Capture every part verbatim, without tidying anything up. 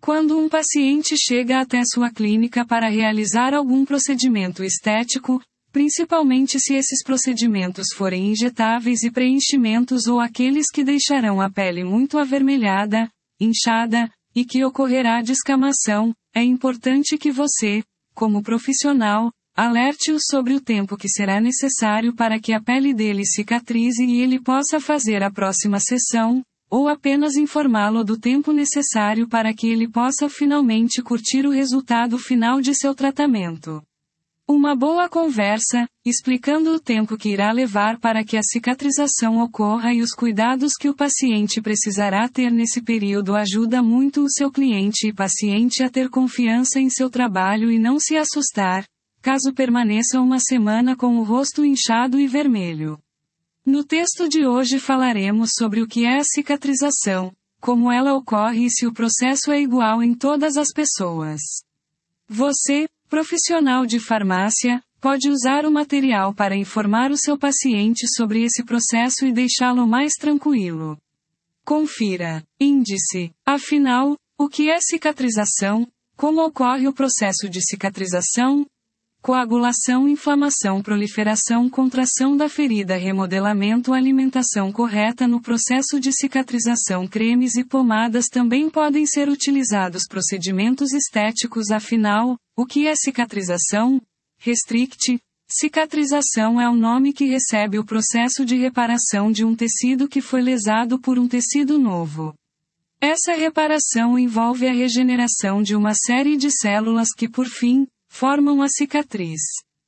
Quando um paciente chega até sua clínica para realizar algum procedimento estético, principalmente se esses procedimentos forem injetáveis e preenchimentos ou aqueles que deixarão a pele muito avermelhada, inchada, e que ocorrerá descamação, é importante que você, como profissional, alerte-o sobre o tempo que será necessário para que a pele dele cicatrize e ele possa fazer a próxima sessão, ou apenas informá-lo do tempo necessário para que ele possa finalmente curtir o resultado final de seu tratamento. Uma boa conversa, explicando o tempo que irá levar para que a cicatrização ocorra e os cuidados que o paciente precisará ter nesse período ajuda muito o seu cliente e paciente a ter confiança em seu trabalho e não se assustar, caso permaneça uma semana com o rosto inchado e vermelho. No texto de hoje falaremos sobre o que é a cicatrização, como ela ocorre e se o processo é igual em todas as pessoas. Você, profissional de farmácia, pode usar o material para informar o seu paciente sobre esse processo e deixá-lo mais tranquilo. Confira. Índice. Afinal, o que é cicatrização? Como ocorre o processo de cicatrização? Coagulação, inflamação, proliferação, contração da ferida, remodelamento, alimentação correta no processo de cicatrização. Cremes e pomadas também podem ser utilizados. Procedimentos estéticos. Afinal, o que é cicatrização? Restrict. Cicatrização é o nome que recebe o processo de reparação de um tecido que foi lesado por um tecido novo. Essa reparação envolve a regeneração de uma série de células que, por fim, formam a cicatriz.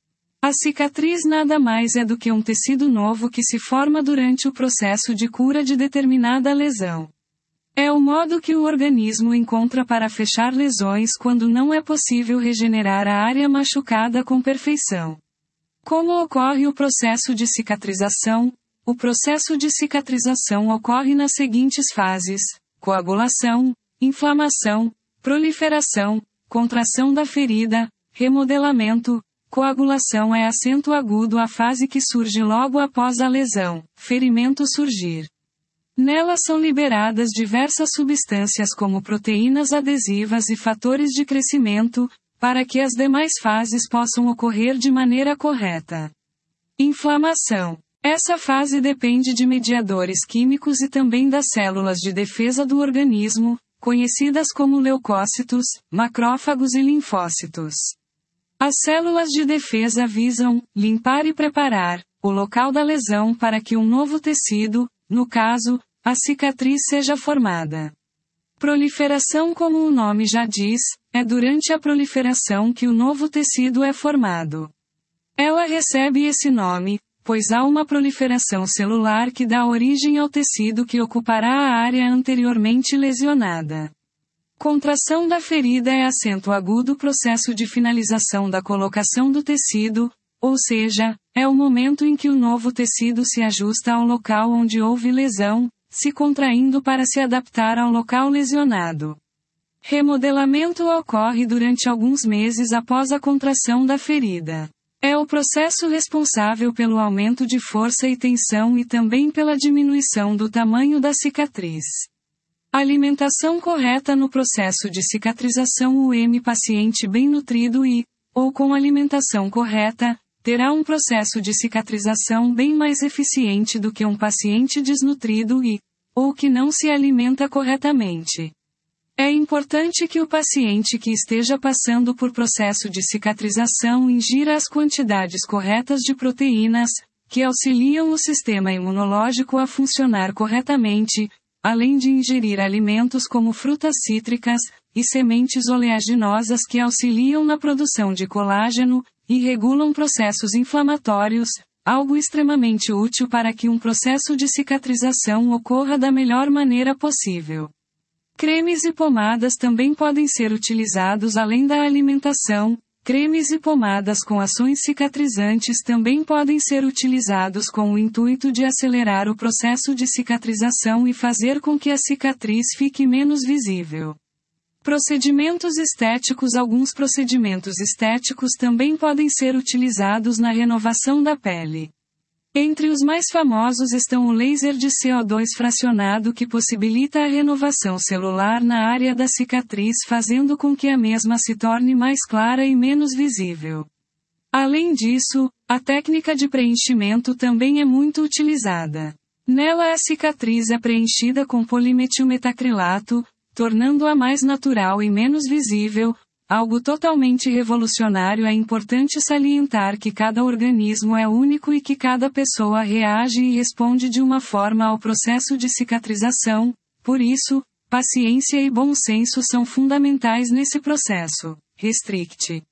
A cicatriz nada mais é do que um tecido novo que se forma durante o processo de cura de determinada lesão. É o modo que o organismo encontra para fechar lesões quando não é possível regenerar a área machucada com perfeição. Como ocorre o processo de cicatrização? O processo de cicatrização ocorre nas seguintes fases: coagulação, inflamação, proliferação, contração da ferida, remodelamento. Coagulação é acento agudo, a fase que surge logo após a lesão, ferimento surgir. Nela são liberadas diversas substâncias como proteínas adesivas e fatores de crescimento, para que as demais fases possam ocorrer de maneira correta. Inflamação. Essa fase depende de mediadores químicos e também das células de defesa do organismo, conhecidas como leucócitos, macrófagos e linfócitos. As células de defesa visam limpar e preparar o local da lesão para que um novo tecido, no caso, a cicatriz, seja formada. Proliferação, como o nome já diz, é durante a proliferação que o novo tecido é formado. Ela recebe esse nome, pois há uma proliferação celular que dá origem ao tecido que ocupará a área anteriormente lesionada. Contração da ferida é acento agudo, processo de finalização da colocação do tecido, ou seja, é o momento em que o novo tecido se ajusta ao local onde houve lesão, se contraindo para se adaptar ao local lesionado. Remodelamento ocorre durante alguns meses após a contração da ferida. É o processo responsável pelo aumento de força e tensão e também pela diminuição do tamanho da cicatriz. Alimentação correta no processo de cicatrização. O M paciente bem nutrido e, ou com alimentação correta, terá um processo de cicatrização bem mais eficiente do que um paciente desnutrido e, ou que não se alimenta corretamente. É importante que o paciente que esteja passando por processo de cicatrização ingira as quantidades corretas de proteínas, que auxiliam o sistema imunológico a funcionar corretamente, além de ingerir alimentos como frutas cítricas e sementes oleaginosas que auxiliam na produção de colágeno e regulam processos inflamatórios, algo extremamente útil para que um processo de cicatrização ocorra da melhor maneira possível. Cremes e pomadas também podem ser utilizados além da alimentação. Cremes e pomadas com ações cicatrizantes também podem ser utilizados com o intuito de acelerar o processo de cicatrização e fazer com que a cicatriz fique menos visível. Procedimentos estéticos. Alguns procedimentos estéticos também podem ser utilizados na renovação da pele. Entre os mais famosos estão o laser de C O dois fracionado, que possibilita a renovação celular na área da cicatriz, fazendo com que a mesma se torne mais clara e menos visível. Além disso, a técnica de preenchimento também é muito utilizada. Nela a cicatriz é preenchida com polimetilmetacrilato, tornando-a mais natural e menos visível, algo totalmente revolucionário. É importante salientar que cada organismo é único e que cada pessoa reage e responde de uma forma ao processo de cicatrização, por isso, paciência e bom senso são fundamentais nesse processo. Restrict.